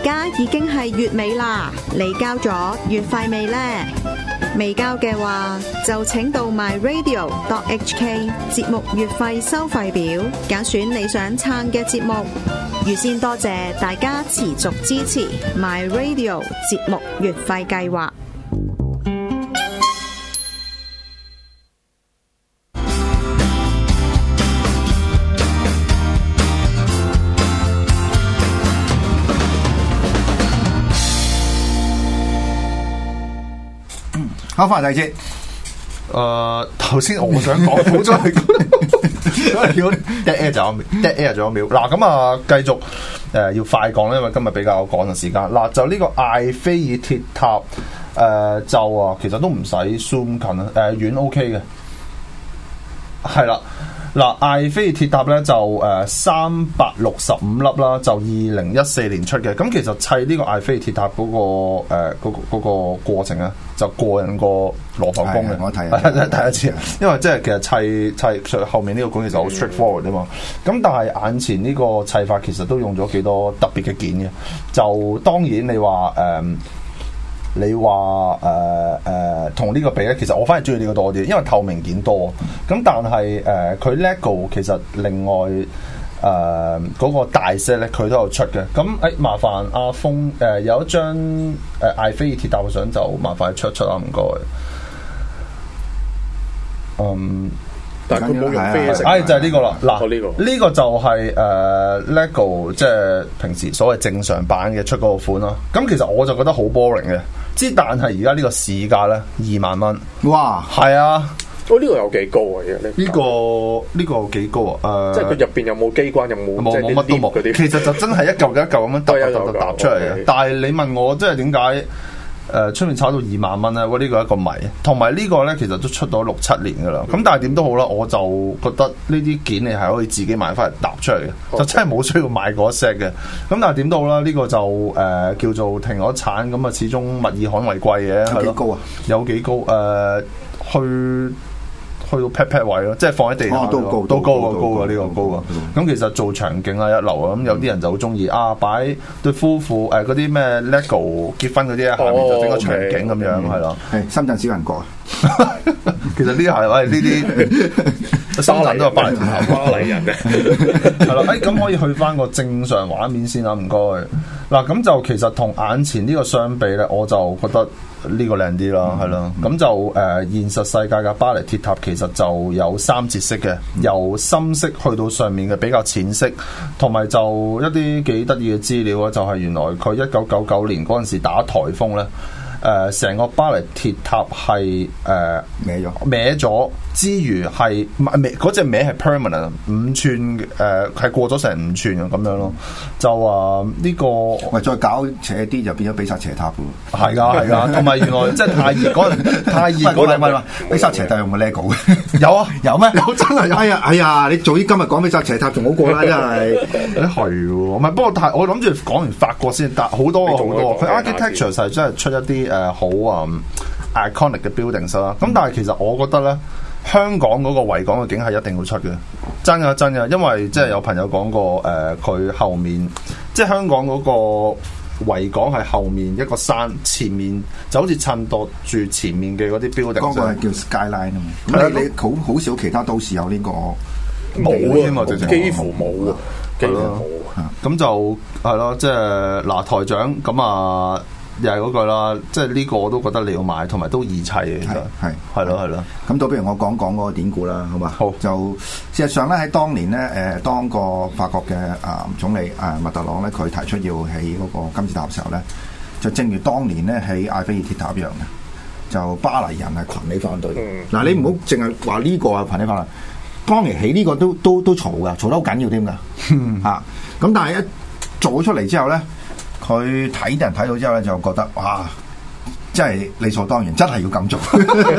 家已經係月尾啦，你交咗月費未呢？未交嘅話，就請到 myradio.hk 節目月費收費表，揀選你想撐嘅節目。預先多謝大家持續支持 myradio 節目月費計劃。 好，翻嚟第二節。 頭先我想講，好在係dead air 咗一秒。嗱，咁啊，繼續要快講咧，因為今日比較趕嘅時間。嗱，就呢個艾菲爾鐵塔就啊，其實都唔使 zoom 近啊，遠 OK 嘅，係啦。嗱，艾菲爾鐵塔咧就365粒啦，就2014年出嘅。咁其實砌呢個艾菲爾鐵塔嗰個過程啊，就過癮過羅浮宮嘅。 我睇第一次，因為即係其實砌後面呢個館其實好 straightforward 啊嘛。咁但係眼前呢個砌法其實都用咗幾多特別嘅件嘅。就當然你話同呢個比咧，其實我反而中意呢個多啲，因為透明件多。咁但係佢 LEGO 其實另外嗰個大 set 咧，佢都有出嘅。咁麻煩阿峰有一張艾菲爾鐵塔嘅相，就麻煩出啦，唔該。 但係佢冇用啡色， 就係呢個啦。嗱， 呢個就係LEGO 即係平時所謂正常版嘅出嗰個款啦。咁其實我就覺得好 boring 嘅，但係而家呢個市價咧2萬蚊。 哇， 係啊！ 呢個有幾高啊？ 呢個幾高啊？ 即係佢入邊有冇機關？有冇冇乜都冇。其實就真係一嚿一嚿咁樣揼出嚟嘅。但係你問我，即係點解？出面炒到2萬蚊咧，呢個係一個謎。同埋呢個咧，其實都出咗6-7年噶啦。咁但係點都好啦，我就覺得呢啲件你係可以自己買翻嚟搭出嚟嘅，就真係冇需要買嗰 set 嘅。咁但係點都好啦，呢個就叫做停咗產，咁啊始終物以罕為貴嘅。 有幾高啊？ 有幾高？去到 pat 位咯，即係放喺地下都高啊，呢個高啊。咁其實做場景啊一流啊，咁有啲人就好中意擺對夫婦嗰啲咩 LEGO 結婚嗰啲啊，下面就整個場景咁樣係咯。 係深圳小人國啊， 其實呢係呢啲深圳都係巴黎人嘅，係啦。咁可以去翻個正常畫面先啦，唔該。嗱，咁就其實同眼前呢個相比咧，我就覺得呢個靚啲啦，係咯。咁就現實世界嘅巴黎鐵塔其實就有3節色嘅，由深色去到上面嘅比較淺色，同埋就一啲幾得意嘅資料啊，就係原來佢1999年嗰陣時打颱風咧，成個巴黎鐵塔係歪咗之餘係嗰隻歪係 permanent 5寸係過咗成5寸咁樣咯，就話呢個喂再搞斜啲就變咗比薩斜塔喎， 係㗎，同埋原來即係太熱嗰陣， 比薩斜塔用個 LEGO 有啊，有咩？ 有真係有。哎呀，你早啲今日講比薩斜塔仲好過啦，真係。 係喎，唔係，不過我諗住講完法國先，但好多佢 architecture 係真係出一啲好iconic 嘅 buildings 啦。咁但係其實我覺得咧，香港嗰個維港嘅景係一定會出嘅，真嘅，因為即係有朋友講過佢後面即係香港嗰個維港係後面一個山，前面就好似襯托住前面嘅嗰啲 building。 嗰個係叫 skyline 啊嘛。咁你好少其他都市有呢個冇添啊， 幾乎冇啊，幾乎冇。 咁就係咯，即係嗱台長咁啊。又係嗰句啦，即係呢個我都覺得你要買，同埋都易砌嘅，其實係咯。 咁倒不如我講嗰個典故啦，好嘛？好。就事實上咧，喺當年咧，當個法國嘅總理密特朗咧，佢提出要起嗰個金字塔嘅時候咧，就正如當年咧起艾菲爾鐵塔一樣嘅，就巴黎人係群起反對。嗱，你唔好淨係話呢個群起反對，當年起呢個都嘈噶，嘈得好緊要添噶。咁但係一做咗出嚟之後咧。佢睇啲人睇到之後咧，就覺得哇，真係理所當然，真係要咁做。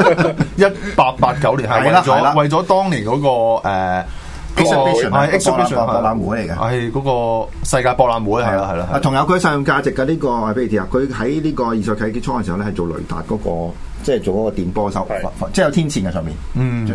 1889年係為咗當年嗰個 exhibition 博覽會嚟嘅， 係嗰個世界博覽會係啦。 同有佢實用價值嘅呢個係譬如佢喺呢個20世紀初嘅時候咧，係做雷達嗰個，即係做嗰個電波收，即係有天線嘅上面。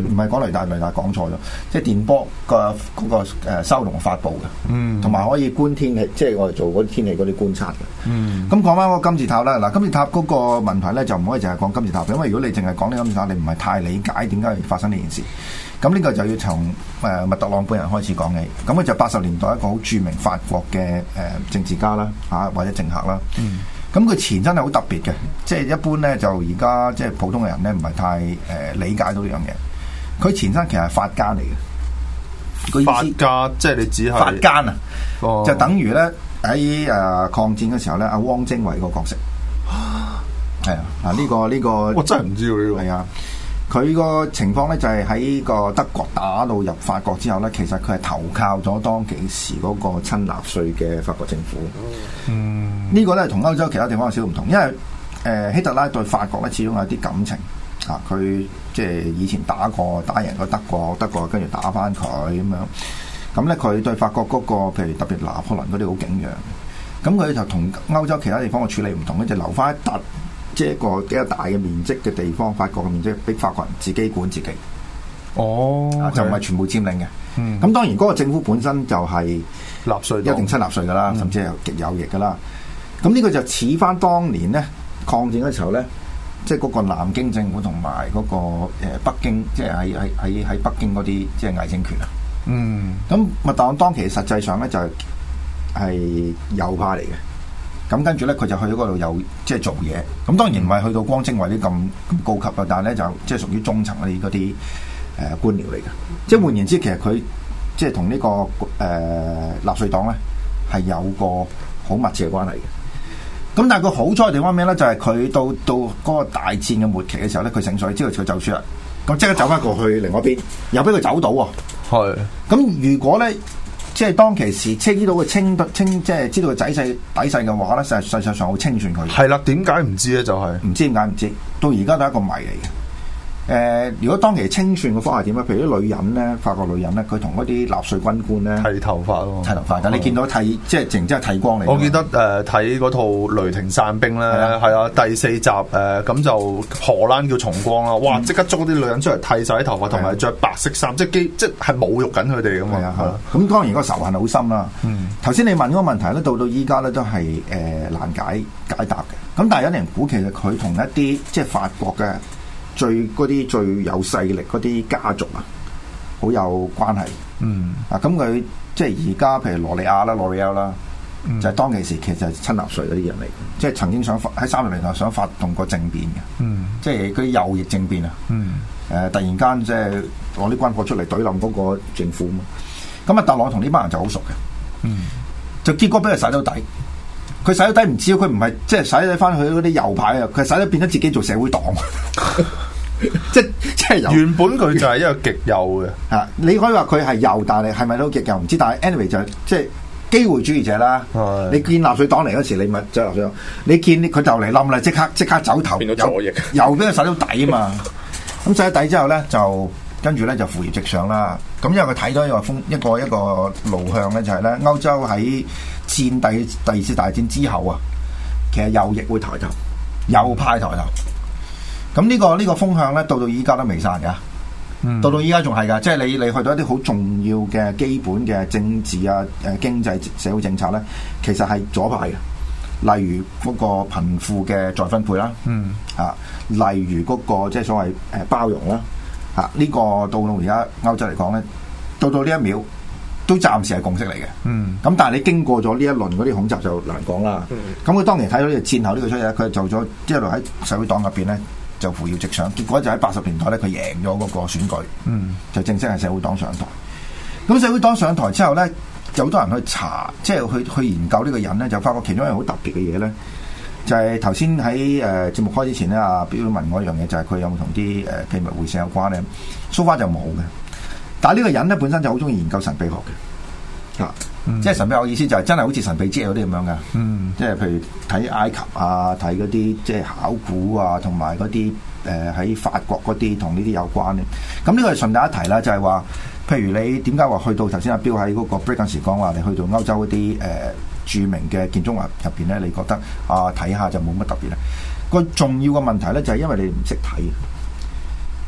唔係講雷達講錯咗，即係電波嗰個收同發布嘅，同埋可以觀天氣，即係我哋做嗰啲天氣嗰啲觀察嘅。咁講翻嗰個金字塔啦，嗱金字塔嗰個問題咧就唔可以淨係講金字塔，因為如果你淨係講呢金字塔，你唔係太理解點解會發生呢件事。咁呢個就要從密特朗本人開始講起。咁佢就80年代一個好著名法國嘅政治家啦，或者政客啦。咁佢前身係好特別嘅，即係一般咧就而家即係普通嘅人咧唔係太理解到呢樣嘢。佢前身其實係法奸嚟嘅。 法家即係你指係法奸啊？就等於咧喺抗戰嘅時候咧，阿汪精衛個角色係啊。呢個我真係唔知喎呢個係啊。佢個情況咧就係喺個德國打到入法國之後咧，其實佢係投靠咗當其時嗰個親納粹嘅法國政府。呢個咧同歐洲其他地方有少少唔同，因為希特拉對法國咧始終有啲感情啊。佢即係以前打贏過德國跟住打翻佢咁樣。咁咧佢對法國嗰個譬如特別拿破崙嗰啲好景仰。咁佢就同歐洲其他地方嘅處理唔同咧，就留翻一笪。即係一個比較大嘅面積嘅地方，法國嘅面積俾法國人自己管自己。就唔係全部佔領嘅。咁當然嗰個政府本身就係納粹， 一定親納粹噶啦，甚至係極右翼噶啦。咁呢個就似翻當年咧抗戰嘅時候咧，即係嗰個南京政府同埋嗰個北京，即係喺北京嗰啲即係偽政權啊。咁密特朗當其實際上咧就係右派嚟嘅。咁跟住咧，佢就去咗嗰度又即係做嘢。咁當然唔係去到光精衛啲咁高級啦，但係咧就即係屬於中層嗰啲官僚嚟嘅。即係換言之，其實佢即係同呢個納粹黨咧係有個好密切嘅關係嘅。咁但係佢好彩嘅地方咩咧？就係佢到嗰個大戰嘅末期嘅時候咧，佢醒水，知道佢走輸啦，咁即刻走翻過去另外一邊，又俾佢走到喎。係。咁如果咧？即係當其時，知道佢即係知道佢底細嘅話咧，實際上好清算佢。 係啦，點解唔知咧？就係唔知點解唔知，到而家都係一個謎嚟嘅。如果當其清算嘅方法係點咧？譬如啲女人咧，法國女人咧，佢同嗰啲納粹軍官咧剃頭髮咯， 剃頭髮。但你見到即係淨係剃光嚟。 我記得睇嗰套《雷霆散兵》咧，係啊，第4集咁就荷蘭叫重光啦，哇！即刻捉啲女人出嚟剃晒啲頭髮，同埋着白色衫，即係侮辱緊佢哋咁啊！ 咁當然個仇恨好深啦。頭先你問嗰個問題咧，到依家咧都係難解答嘅。咁但係有人估其實佢同一啲即係法國嘅。嗰啲最有勢力嗰啲家族啊，好有關係。咁佢即係而家譬如羅里奧啦，就係當其時其實係親納粹嗰啲人嚟，即係曾經想喺30年代想發動過政變嘅，即係嗰啲右翼政變啊。突然間即係攞啲軍火出嚟懟冧嗰個政府嘛。咁特朗同呢班人就好熟嘅，就結果俾佢洗到底。佢洗咗底唔知，佢唔係即係洗咗翻去嗰啲右派啊，佢洗咗變咗自己做社會黨，即係原本佢就係一個極右嘅嚇。你可以話佢係右，但係咪都極右唔知。但係 anyway 就即係機會主義者啦。你見納粹黨嚟嗰時，你咪即係納粹黨。你見佢就嚟冧啦，即刻走頭， 變咗左翼， 又俾佢洗到底啊嘛。咁洗咗底之後咧，就跟住咧就扶搖直上啦。咁因為佢睇到一個路向咧，就係咧歐洲喺戰第二次大戰之後啊，其實右翼會抬頭，右派抬頭。咁呢個風向咧，到依家都未散㗎。到依家仲係㗎，即係你去到一啲好重要嘅基本嘅政治啊、經濟社會政策咧，其實係左派嘅。例如嗰個貧富嘅再分配啦，例如嗰個即係所謂包容啦，呢個到而家歐洲嚟講咧，到呢一秒。都暫時係共識嚟嘅，咁但係你經過咗呢一輪嗰啲恐襲就難講啦。咁佢當年睇到呢個戰後呢個出嘢，佢就做咗一路喺社會黨入邊咧就扶搖直上，結果就喺80年代咧佢贏咗嗰個選舉，就正式係社會黨上台。咁社會黨上台之後咧，有好多人去查，即係去研究呢個人咧，就發覺其中一樣好特別嘅嘢咧，就係頭先喺節目開之前咧，阿標問我一樣嘢，就係佢有冇同啲秘密會社有關咧？so far就冇嘅。但係呢個人咧本身就好中意研究神秘學嘅，即係神秘學意思就係真係好似神秘之夜嗰啲咁樣嘅，即係譬如睇埃及啊，睇嗰啲即係考古啊，同埋嗰啲喺法國嗰啲同呢啲有關嘅。咁呢個係順帶一提啦，就係話，譬如你點解話去到頭先阿標喺嗰個 break 嗰時講話，你去到歐洲嗰啲著名嘅建築物入邊咧，你覺得睇下就冇乜特別咧？個重要嘅問題咧就係因為你唔識睇。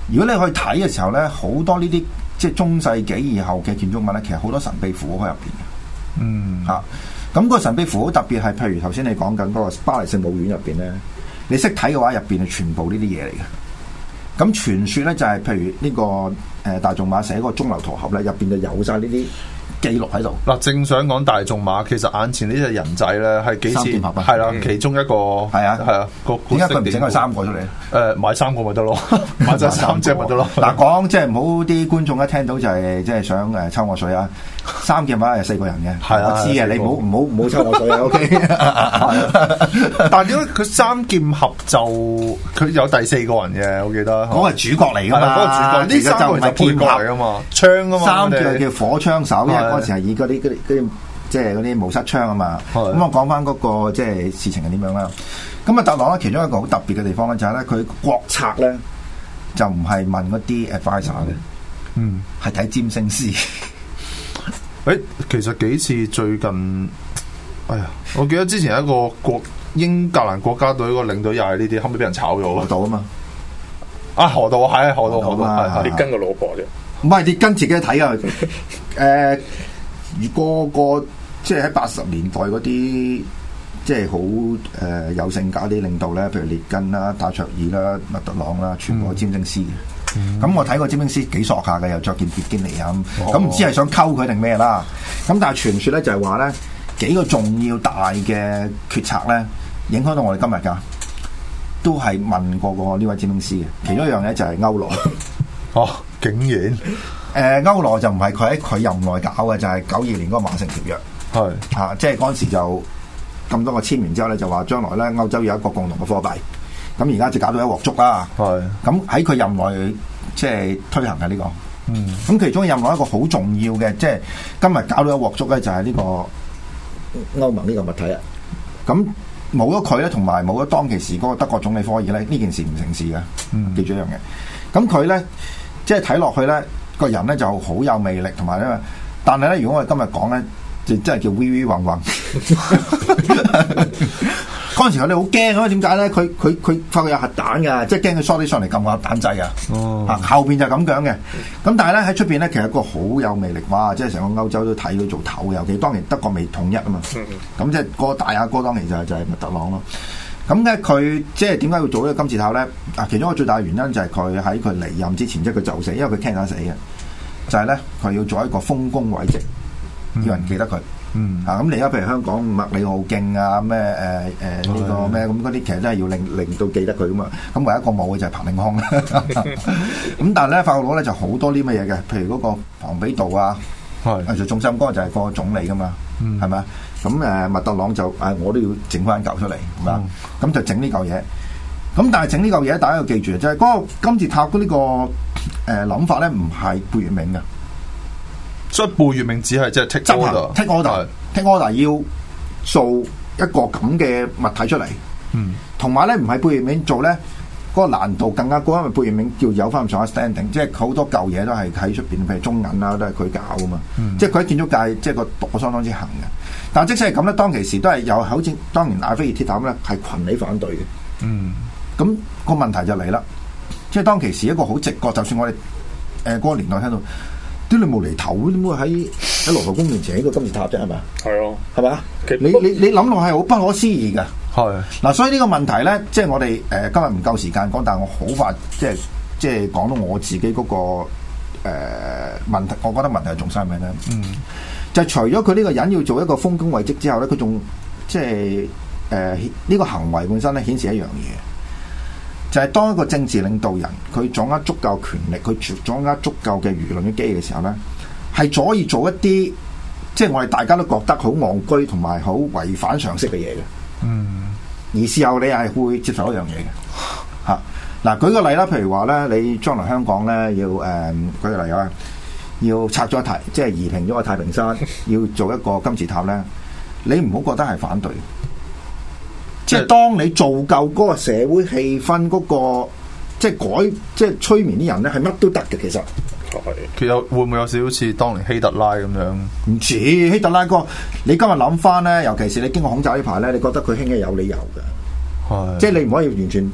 如果你去睇嘅時候咧，好多呢啲即係中世紀以後嘅建築物咧，其實好多神秘符號喺入邊嘅。嚇，咁個神秘符號特別係譬如頭先你講緊嗰個巴黎聖母院入邊咧，你識睇嘅話，入邊係全部呢啲嘢嚟嘅。咁傳說咧就係、是、譬如呢、這個大仲馬寫嗰個鐘樓圖合咧，入邊就有晒呢啲記錄喺度。 嗱，正想講大仲馬，其實眼前呢隻人仔咧係幾次係啦，其中一個係啊，點解佢唔整佢3個出嚟？ 買3個咪得咯，買咗3隻咪得咯。 嗱，講即係唔好啲觀眾一聽到就係即係想抽我水啊！3件話係4個人嘅，係我知嘅，你唔好抽我水啊！OK。 但係點解佢3劍合就佢有第4個人嘅？我記得嗰個係主角嚟㗎嘛， 嗰個主角呢3個就係配角嚟㗎嘛，槍啊嘛， 3個叫火槍手，因為嗰時係以嗰啲即係嗰啲毛瑟槍啊嘛。咁我講翻嗰個即係事情係點樣啦？咁啊，特朗咧其中一個好特別嘅地方咧，就係咧佢國策咧就唔係問嗰啲 advisor 嘅，係睇占星師。 其實幾次最近，哎呀，我記得之前一個英格蘭國家隊個領隊又係呢啲，後尾俾人炒咗。 河道啊嘛， 河道係河道啊，列根個老婆啫， 唔係列根自己睇啊。如個即係喺80年代嗰啲即係好有性格啲領導咧，譬如列根啦、戴卓爾啦、麥特朗啦，全部係占星師嘅。咁我睇過占星師幾索下嘅，又着件別堅尼啊，咁唔知係想溝佢定咩啦？咁但係傳說咧就係話咧幾個重要大嘅決策咧，影響到我哋今日㗎，都係問過個呢位占星師嘅。其中一樣咧就係歐羅。 竟然歐羅就唔係佢喺佢任內搞嘅，就係92年嗰個馬城條約。係即係嗰陣時就咁多個簽完之後咧，就話將來咧歐洲有一個共同嘅貨幣。咁而家就搞到一鑊粥啦。咁喺佢任內即係推行嘅呢個。咁其中任內一個好重要嘅，即係今日搞到一鑊粥咧，就係呢個歐盟呢個物體啊。咁冇咗佢咧，同埋冇咗當其時嗰個德國總理科爾咧，呢件事唔成事嘅。記住一樣嘢。咁佢咧即係睇落去咧，個人咧就好有魅力，同埋咧，但係咧，如果我哋今日講咧，就真係叫 V V 混混。嗰陣時我哋好驚啊！點解咧？佢發覺有核彈㗎，即係驚佢疏啲上嚟撳個核彈掣啊！後邊就咁樣嘅。咁但係咧喺出邊咧，其實一個好有魅力，哇！即係成個歐洲都睇佢做頭，尤其當年德國未統一啊嘛。咁即係個大阿哥當年就係麥特朗咯。咁咧佢即係點解要做呢個金字塔咧？其中一個最大嘅原因就係佢喺佢離任之前，即係佢就死，因為佢驚緊死嘅。就係咧，佢要做一個豐功偉績，要人記得佢。咁你而家譬如香港麥理浩徑啊，咩呢個咩咁嗰啲，其實真係要令到記得佢噶嘛。咁唯一一個冇嘅就係彭定康啦。咁但係咧，法國佬咧就好多啲乜嘢嘅，譬如嗰個龐比度啊，藝術中心嗰個就係個總理噶嘛，係咪啊？咁麥特朗就我都要整翻嚿出嚟，係嘛？咁就整呢嚿嘢。咁但係整呢嚿嘢，大家要記住，就係嗰個金字塔嘅呢個諗法咧，唔係貝聿銘嘅。 所以貝聿銘只係即係 take order 要做一個咁嘅物體出嚟，同埋咧唔係貝聿銘做咧，嗰個難度更加高，因為貝聿銘要有翻咁上下 standing， 即係好多舊嘢都係喺出邊，譬如中銀啦，都係佢搞噶嘛，即係佢喺建築界即係個度相當之行嘅。但係即使係咁咧，當其時都係有好似當年埃菲爾鐵塔咧係群起反對嘅。咁個問題就嚟啦，即係當其時一個好直覺，就算我哋嗰個年代聽到。啲你無厘頭，點會喺羅浮宮面前起個金字塔啫？係咪？係啊，係咪啊？你諗落係好不可思議嘅。係嗱，所以呢個問題咧，即係我哋今日唔夠時間講，但係我好快即係講到我自己嗰個問題，我覺得問題係重心係咩咧？就係除咗佢呢個人要做一個豐功偉績之後咧，佢仲即係呢個行為本身咧顯示一樣嘢。就係當一個政治領導人，佢掌握足夠權力，佢掌握足夠嘅輿論嘅機嘅時候咧，係可以做一啲即係我哋大家都覺得好戇居同埋好違反常識嘅嘢嘅。而事後你係會接受一樣嘢嘅嚇。嗱，舉個例啦，譬如話咧，你將來香港咧要舉個例啊，要拆咗即係移平咗個太平山，要做一個金字塔咧，你唔好覺得係反對。即係當你做夠嗰個社會氣氛嗰個，即係即係催眠啲人咧，係乜都得嘅。其實會唔會有少少似當年希特拉咁樣？ 唔似希特拉哥，你今日諗翻咧，尤其是你經過恐襲呢排咧，你覺得佢興嘅有理由嘅。即係你唔可以完全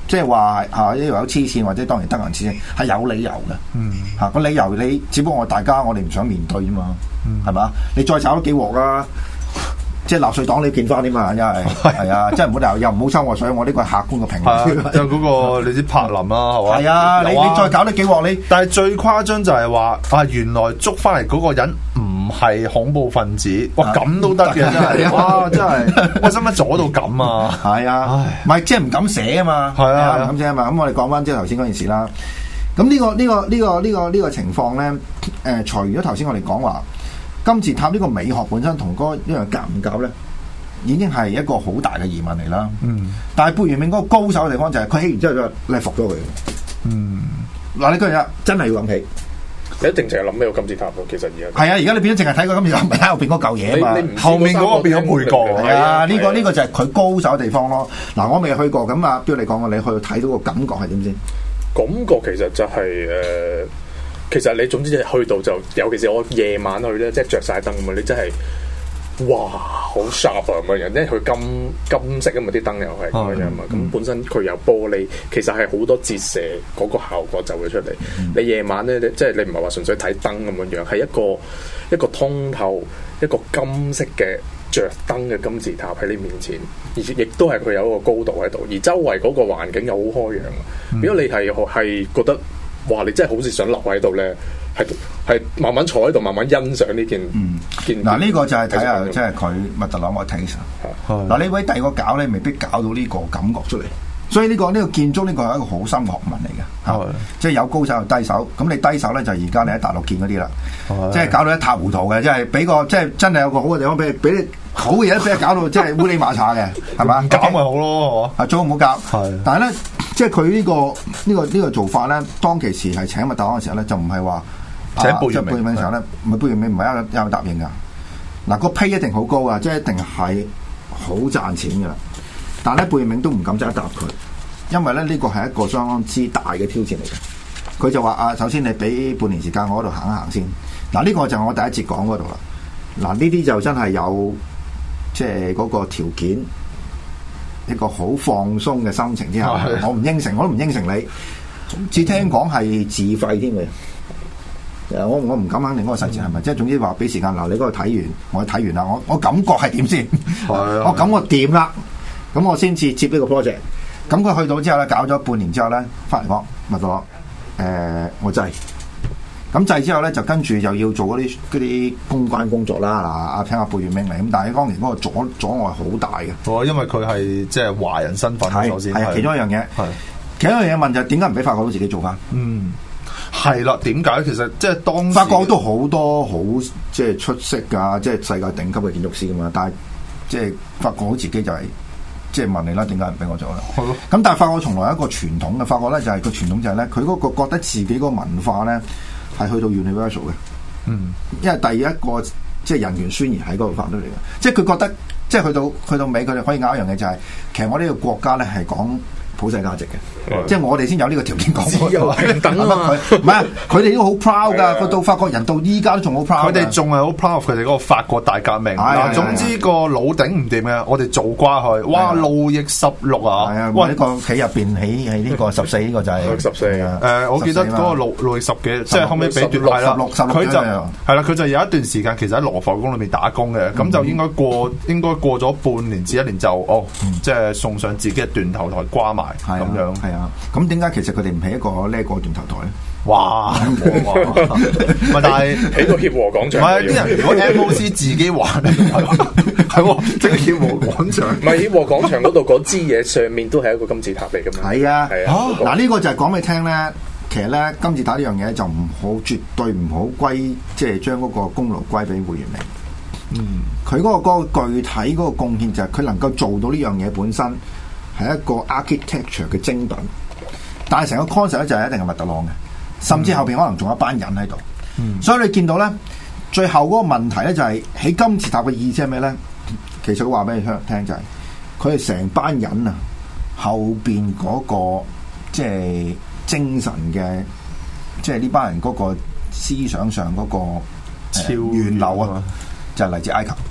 即係話呢條友黐線或者當然德人黐線係有理由嘅。個理由你只不過我哋唔想面對啫嘛，係嘛？你再炒多幾鑊啊！即係納粹黨你見翻啲嘛，因為係啊，即係唔好又唔好收我水，我呢個係客觀嘅評論。 就嗰個你知柏林啦，係嘛？ 係啊，你再搞多幾鑊你。 但係最誇張就係話原來捉翻嚟嗰個人唔係恐怖分子，哇咁都得嘅真係，哇真係，我使乜阻到咁啊？ 係啊，唔係即係唔敢寫啊嘛， 係啊， 唔敢寫啊嘛。咁我哋講翻即係頭先嗰件事啦。咁呢個情況咧，除咗頭先我哋講話。金字塔呢個美學本身同嗰一樣夾唔夾咧，已經係一個好大嘅疑問嚟啦。但係貝聿銘嗰個高手嘅地方就係佢起完之後就你係服咗佢。嗱，你嗰日真係要諗起， 你一定淨係諗呢個金字塔咯。其實而家係啊，而家你變咗淨係睇個金字塔，唔係睇後邊嗰嚿嘢啊嘛。 後面嗰個變咗配角。 係啊，呢個就係佢高手嘅地方咯。嗱，我未去過，咁啊，標你講過，你去睇到個感覺係點先？ 感覺其實就係其實你總之去到就，尤其是我夜晚去咧，即係着晒燈咁啊！你真係哇，好 sharp 啊咁樣，因為佢金色啊嘛，啲燈又係咁樣嘛。咁本身佢有玻璃，其實係好多折射嗰個效果就會出嚟。你夜晚咧，即係你唔係話純粹睇燈咁樣樣，係一個通透一個金色嘅着燈嘅金字塔喺你面前，而亦都係佢有一個高度喺度，而周圍嗰個環境又好開揚。如果你係覺得，哇！你真係好似想留喺度咧，係慢慢坐喺度，慢慢欣賞呢件。 嗱，呢個就係睇下，即係佢密特朗個 taste。嗱，呢位第二個搞咧，未必搞到呢個感覺出嚟。所以呢個建築呢個係一個好深嘅學問嚟嘅。即係有高手有低手。咁你低手咧就而家你喺大陸見嗰啲啦。即係搞到一塌糊塗嘅，即係俾個即係真係有個好嘅地方俾你好嘅嘢，俾你搞到即係烏哩馬查嘅，係嘛？ 搞咪好咯， 係最好唔好搞。但係咧。即係佢呢個做法咧，當其時係請密特朗嘅時候咧，就唔係話請貝聿銘嘅時候咧，唔係貝聿銘唔係一有答應噶。嗱，個 pay 一定好高啊，即係一定係好賺錢噶啦。但係咧，貝聿銘都唔敢即刻答佢，因為咧呢個係一個相當之大嘅挑戰嚟嘅。佢就話首先你俾半年時間我嗰度行一行先。嗱，呢個就係我第一節講嗰度啦。嗱，呢啲就真係有即係嗰個條件。一個好放鬆嘅心情之下，我唔應承，我都唔應承你。只聽講係自費添嘅，我唔敢肯定嗰個細節係咪，即係總之話俾時間留你嗰度睇完，我睇完啦，我感覺係點先？我感覺掂啦，咁我先至接呢個 project。咁佢去到之後咧，搞咗半年之後咧，翻嚟講密特朗，我制。咁制之後咧，就跟住又要做嗰啲公關工作啦。嗱，聽下貝聿銘嚟，咁但係當年嗰個阻礙好大嘅。 因為佢係即係華人身份咗先。 係其中一樣嘢。其中一樣嘢問就係點解唔俾法國佬自己做翻？ 係啦，點解？其實即係當時法國都好多好即係出色㗎，即係世界頂級嘅建築師㗎嘛。但係即係法國佬自己就係即係問你啦，點解唔俾我做咧？係咯。咁但係法國從來有一個傳統嘅，法國咧就係個傳統就係咧，佢嗰個覺得自己嗰個文化咧。係去到 universal 嘅，因為第一個即係人權宣言喺嗰度發出嚟嘅，即係佢覺得，即係去到尾，佢哋可以拗一樣嘢就係，其實我呢個國家咧係講普世價值嘅，即係我哋先有呢個條件講自由平等啊嘛， 唔係佢哋都好 proud 噶，佢到法國人到依家都仲好 proud， 佢哋仲係好 proud 佢哋嗰個法國大革命。嗱，總之個老頂唔掂嘅，我哋做瓜佢，哇，路易16啊， 係啊，哇，呢個企入邊起呢個14呢個就係 14啊， 我記得嗰個路易10幾，即係後尾俾奪係啦，佢就係啦，佢就有一段時間其實喺羅浮宮裏面打工嘅，咁就應該過咗半年至1年就即係送上自己嘅斷頭台瓜埋。咁樣係啊，咁點解其實佢哋唔起一個呢個斷頭台咧？ 哇！但係起個協和廣場， 唔係啲人如果 MOC 自己玩，係即係協和廣場， 唔係協和廣場嗰度嗰支嘢上面都係一個金字塔嚟㗎嘛？係啊，係啊。 嗱，呢個就係講俾你聽咧，其實咧金字塔呢樣嘢就唔好，絕對唔好歸，即係將嗰個功勞歸俾貝聿銘。佢嗰個具體嗰個貢獻就係佢能夠做到呢樣嘢本身。係一個 architecture 嘅精品，但係成個 concept 咧就係一定係密特朗嘅，甚至後邊可能仲有一班人喺度。所以你見到咧，最後嗰個問題咧就係起金字塔嘅意思係咩咧？其實佢話俾你聽就係佢係成班人啊，後邊嗰個即係精神嘅，即係呢班人嗰個思想上嗰個源流啊，就係嚟自埃及。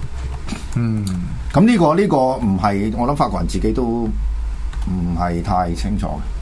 咁呢個唔係我諗法國人自己都唔係太清楚嘅。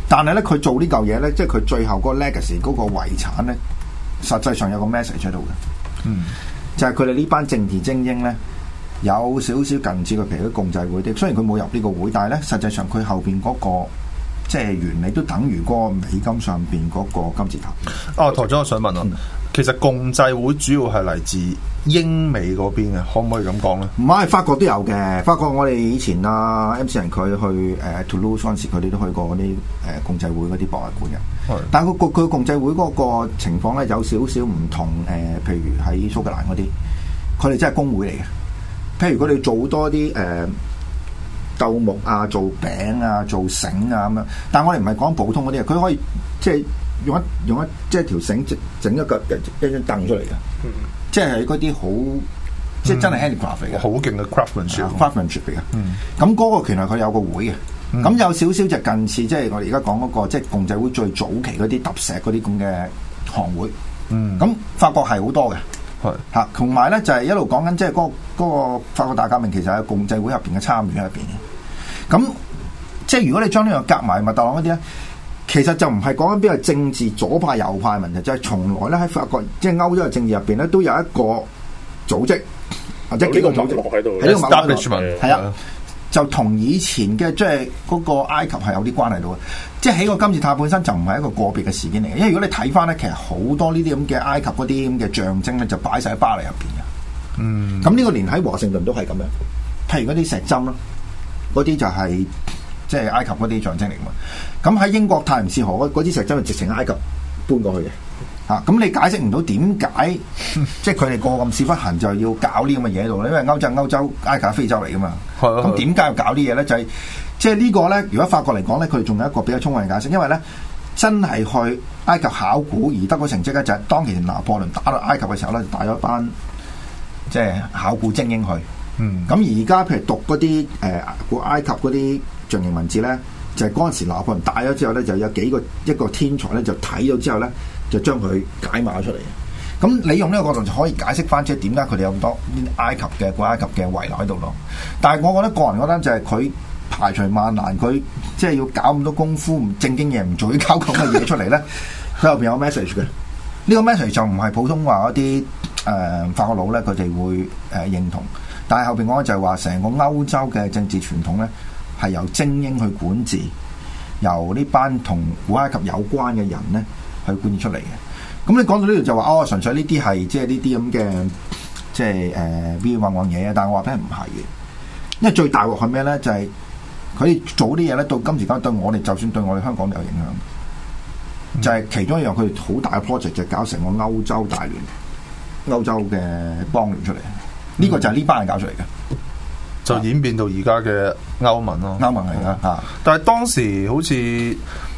但係咧佢做呢嚿嘢咧，即係佢最後嗰個 legacy 嗰個遺產咧，實際上有個 message 喺度嘅，就係佢哋呢班政治精英咧，有少少近似佢譬如啲共濟會啲，雖然佢冇入呢個會，但係咧實際上佢後邊嗰個即係原理都等於嗰個美金上邊嗰個金字塔。 台長，我想問啊，其實共濟會主要係嚟自英美嗰邊嘅，可唔可以咁講咧？ 唔係，法國都有嘅。法國我哋以前MC 仁佢去Toulouse 嗰陣時，佢哋都去過嗰啲共濟會嗰啲博物館嘅。但係佢共濟會嗰個情況咧有少少唔同譬如喺蘇格蘭嗰啲，佢哋真係工會嚟嘅。譬如佢哋做多啲鬥木啊、做餅啊、做繩啊咁樣，但係我哋唔係講普通嗰啲，佢可以即係用一即係條繩整一張凳出嚟嘅，即係嗰啲好即係真係 handicraft 嚟嘅， 好勁嘅 craftsmanship 嚟嘅。咁嗰個原來佢有個會嘅，咁有少少就近似即係我哋而家講嗰個即係共濟會最早期嗰啲揼石嗰啲咁嘅行會。咁法國係好多嘅。係嚇，同埋咧就係一路講緊，即係嗰個法國大革命，其實係共濟會入邊嘅參與喺入邊嘅。咁即係如果你將呢樣夾埋麥特朗嗰啲咧，其實就唔係講緊邊個政治左派右派問題，就係從來咧喺法國即係歐洲嘅政治入邊咧，都有一個組織或者幾個組織喺度，喺呢個脈絡度係啊。就同以前嘅即係嗰個埃及係有啲關係到嘅，即係起個金字塔本身就唔係一個個別嘅事件嚟嘅，因為如果你睇翻咧，其實好多呢啲咁嘅埃及嗰啲咁嘅象徵咧，就擺晒喺巴黎入邊嘅。咁呢個連喺華盛頓都係咁樣，譬如嗰啲石針咯，嗰啲就係即係埃及嗰啲象徵嚟嘅嘛。咁喺英國泰晤士河嗰啲石針係直情埃及搬過去嘅。咁你解釋唔到點解即係佢哋個咁屎忽痕就要搞呢咁嘅嘢喺度咧？因為歐洲、埃及係非洲嚟噶嘛。咁點解要搞啲嘢咧？就係即係呢個咧。如果法國嚟講咧，佢哋仲有一個比較充分嘅解釋，因為咧真係去埃及考古而得個成績咧，就係當其時拿破崙打到埃及嘅時候咧，就帶咗一班即係考古精英去。咁而家譬如讀嗰啲古埃及嗰啲象形文字咧，就係嗰陣時拿破崙帶咗之後咧，就有一個天才咧就睇咗之後咧，就將佢解碼出嚟。咁你用呢個角度就可以解釋翻，即係點解佢哋有咁多埃及嘅古埃及嘅遺留喺度咯。但係我覺得個人覺得就係佢排除萬難，佢即係要搞咁多功夫，唔正經嘢唔做，要搞咁嘅嘢出嚟咧。佢後邊有 message 嘅，呢個 message 就唔係普通話嗰啲法國佬咧，佢哋會認同。但係後邊講就係話，成個歐洲嘅政治傳統咧，係由精英去管治，由呢班同古埃及有關嘅人咧去管治出嚟嘅。咁你講到呢度就話純粹呢啲係即係呢啲咁嘅即係邊揾嘢啊！但係我話俾你唔係嘅，因為最大鑊係咩咧？就係佢哋做啲嘢咧，到今時今日對我哋，就算對我哋香港都有影響。就係其中一樣，佢哋好大嘅 project 就搞成個歐洲大聯、歐洲嘅邦聯出嚟。呢個就係呢班人搞出嚟嘅， 就演變到而家嘅歐盟咯。 歐盟嚟㗎嚇， 但係當時好似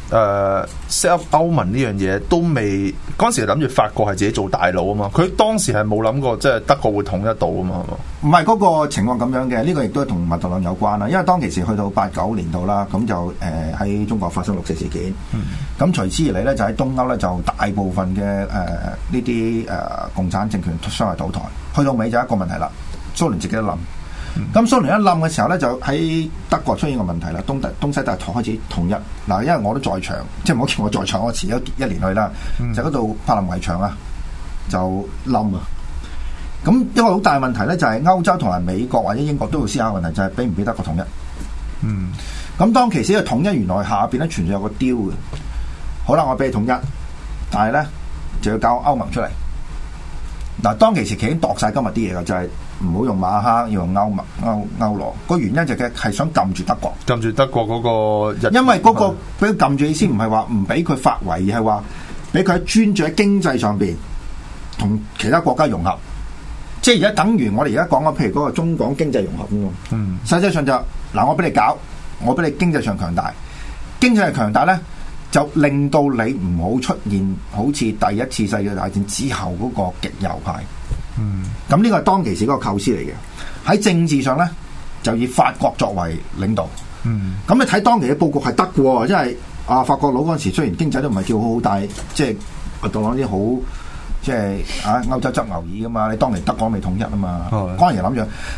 set up 歐盟呢樣嘢都未，嗰陣時諗住法國係自己做大佬啊嘛，佢當時係冇諗過即係德國會統一到啊嘛， 唔係嗰個情況咁樣嘅，呢個亦都係同麥特朗有關啦。因為當其時去到89年度啦，咁就喺中國發生6四事件，咁隨之而嚟咧就喺東歐咧就大部分嘅呢啲共產政權相繼倒台，去到尾就一個問題啦，蘇聯自己都冧。咁蘇聯一冧嘅時候咧，就喺德國出現個問題啦。東西大台開始統一嗱，因為我都在場，即係唔好叫我在場，我遲咗1年去啦。就嗰度柏林圍牆啊，就冧啊。咁一個好大嘅問題咧，就係歐洲同埋美國或者英國都要思考問題，就係俾唔俾德國統一。咁當其時嘅統一，原來下邊咧存在有個 deal 嘅。好啦，我俾你統一，但係咧就要搞歐盟出嚟。嗱，當其時佢已經度晒今日啲嘢㗎，就係唔好用馬克，要用歐羅。個原因就係想撳住德國， 撳住德國嗰個。因為嗰個俾佢撳住意思唔係話唔俾佢發圍，而係話俾佢喺專注喺經濟上邊同其他國家融合。即係而家等於我哋而家講嘅，譬如嗰個中港經濟融合咁咯。實際上就嗱，我俾你搞，我俾你經濟上強大，經濟係強大咧，就令到你唔好出現好似第一次世界大戰之後嗰個極右派。咁呢個係當其時嗰個構思嚟嘅。喺政治上咧，就以法國作為領導。咁你睇當期嘅佈局係得嘅喎，因為法國佬嗰陣時雖然經濟都唔係叫好好，但係即係當講啲好即係歐洲執牛耳噶嘛。你當年德國未統一啊嘛，嗰陣時諗住。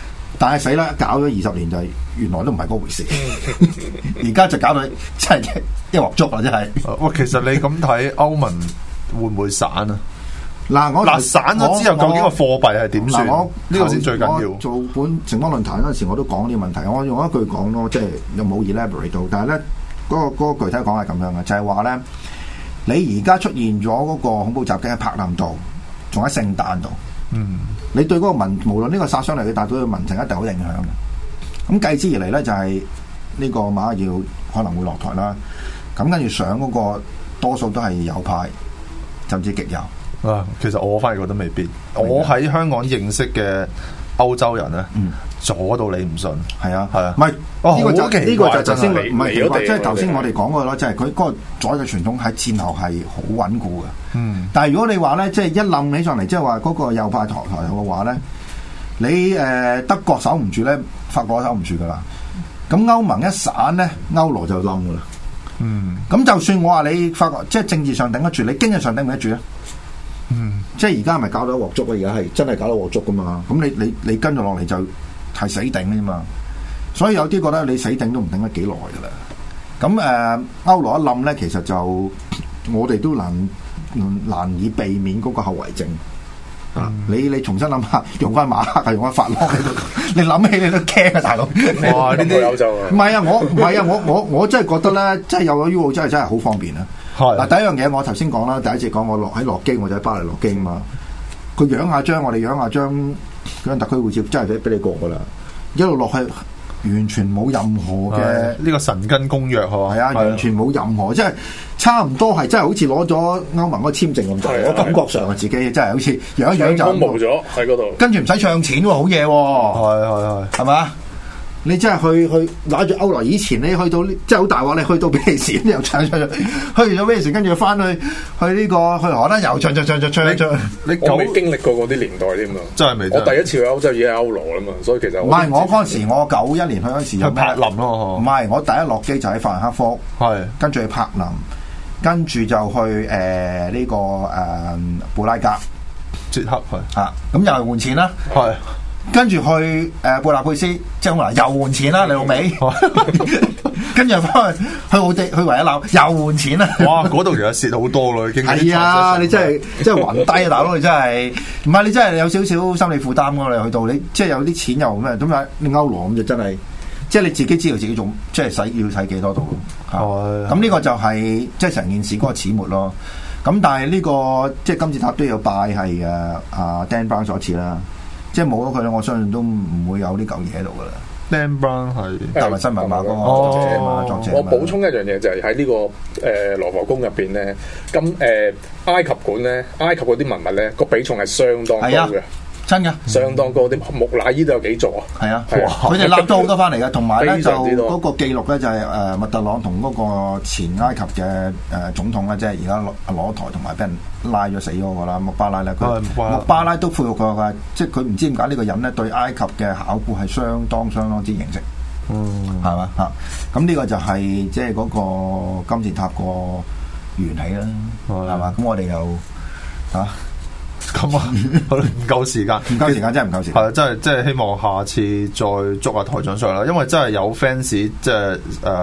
但係死啦，搞咗20年就係原來都唔係嗰回事，而家就搞到真係一鑊粥啦，真係。 喂，其實你咁睇歐盟會唔會散啊？ 嗱， 散咗之後，究竟個貨幣係點算？呢個先最緊要。 我做本城邦論壇嗰陣時，我都講呢個問題。我用一句講咯，即係又冇 elaborate 到，但係咧嗰個具體講係咁樣嘅，就係話咧，你而家出現咗嗰個恐怖襲擊喺柏林度，仲喺聖誕度。你對嗰個民，無論呢個殺傷力嘅大到嘅民情一定好影響嘅。咁繼之而嚟咧，就係呢個馬克爾可能會落台啦。咁跟住上嗰個多數都係右派，甚至極右。 其實我反而覺得未必。我喺香港認識嘅歐洲人咧，左到你唔信。係啊，唔係呢個就頭先唔係奇怪，即係頭先我哋講過啦，即係佢嗰個左嘅傳統喺戰後係好穩固嘅。但係如果你話咧，即係一冧起上嚟，即係話嗰個右派抬頭嘅話咧，你德國守唔住咧，法國守唔住噶啦。咁歐盟一散咧，歐羅就冧噶啦。咁就算我話你法國即係政治上頂得住，你經濟上頂唔得住咧？即係而家係咪搞到一鑊粥啊？而家係真係搞到一鑊粥噶嘛？咁你跟住落嚟就係死頂啫嘛。所以有啲覺得你死頂都唔頂得幾耐噶啦。咁歐羅一冧咧，其實就我哋都難以避免嗰個後遺症。你重新諗下，用翻馬克啊，用翻法郎喺度，你諗起你都驚啊，大佬！ 哇，呢啲歐洲啊！ 唔係啊，我真係覺得咧，即係有咗 U 真係好方便啊！嗱，第一樣嘢我頭先講啦，第一次講我落機，我就喺巴黎落機啊嘛。佢養下張，我哋養下張嗰張特區護照，真係俾你過噶啦，一路落去完全冇任何嘅呢個神根公約係啊，完全冇任何，即係差唔多係真係好似攞咗歐盟嗰個簽證咁滯。我感覺上啊，自己真係好似養一養就冇咗喺嗰度， 跟住唔使唱錢喎，好嘢喎，係嘛？你真係去拿住歐羅，以前你去到即係好大鑊，你去到比利時又唱，去咗比利時，跟住翻去呢個去荷蘭又唱。 我未經歷過嗰啲年代添啊， 真係未。 我第一次去歐洲已經係歐羅啦嘛，所以其實唔係我嗰陣時，我91年去嗰陣時去柏林咯， 唔係我第一落機就喺法蘭克福，跟住去柏林，跟住就去呢個布拉格、 捷克咁又係換錢啦，跟住去布達佩斯，即係又換錢啦，你老味。跟住翻去奧地去維也納又換錢啦。 哇！嗰度其實蝕好多咯，已經。 係啊，你真係暈低啊，大佬！你真係唔係你真係有少少心理負擔㗎。你去到你即係有啲錢又咩咁啊？你歐羅咁就真係，即係你自己知道自己做即係要使幾多度。咁呢個就係即係成件事嗰個始末咯。咁但係呢個即係金字塔都要拜係Dan Brown 所賜啦。即係冇咗佢咧，我相信都唔會有呢嚿嘢喺度噶啦。 Dan Brown 係達文西密碼嗰個作者。 我補充一樣嘢就係喺呢個羅浮宮入邊咧，埃及館咧，埃及嗰啲文物咧個比重係相當高嘅。 真噶， 相當高啲木乃伊都有幾座啊！ 係啊，佢哋攬咗好多翻嚟嘅，同埋咧就嗰個記錄咧就係密特朗同嗰個前埃及嘅總統咧，即係而家攞台同埋俾人拉咗死嗰個啦，穆巴拉咧，穆巴拉都佩服佢嘅，即係佢唔知點解呢個人咧對埃及嘅考古係相當之認識，係嘛嚇？咁呢個就係即係嗰個金字塔個緣起啦，係嘛？咁我哋又嚇。 咁啊，唔夠時間， 真係唔夠時間。 係啊，真係希望下次再捉下台長上啦，因為真係有 fans 即係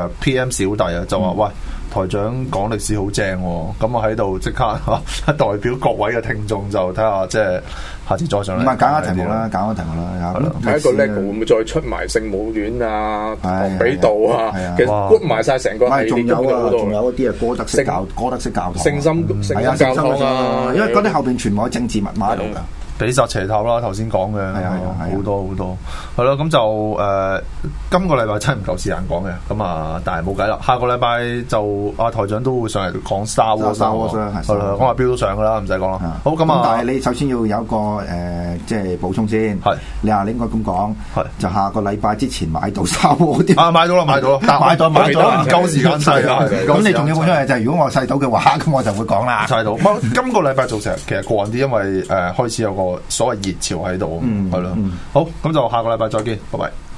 PM 小弟啊，就話喂，台長講歷史好正，咁我喺度即刻代表各位嘅聽眾就睇下即係下次再上嚟。 唔係揀下題目啦，揀下題目啦。 睇一個 LEGO 會唔會再出埋聖母院啊、龐比度啊？其實 put 埋曬成個系列咁嘅， 仲有一啲哥德式教堂、聖心教堂啊， 因為嗰啲後邊全部係政治密碼喺度㗎。 比薩斜塔啦，頭先講嘅好多，係咯，咁就今個禮拜真係唔夠時間講嘅，咁但係冇計啦，下個禮拜就台長都會上嚟講 Star Wars，係啦，講阿標都上噶啦，唔使講啦。好，咁但係你首先要有一個即係補充先，係你應該咁講，係就下個禮拜之前買到 Star Wars 啲， 買到啦，買到，唔夠時間細啊， 咁你仲要補充嘅就係如果我細到嘅話，咁我就會講啦， 細到。今個禮拜做成其實過癮啲，因為開始有個所謂熱潮喺度，係咯，好，咁就下個禮拜再見，拜拜。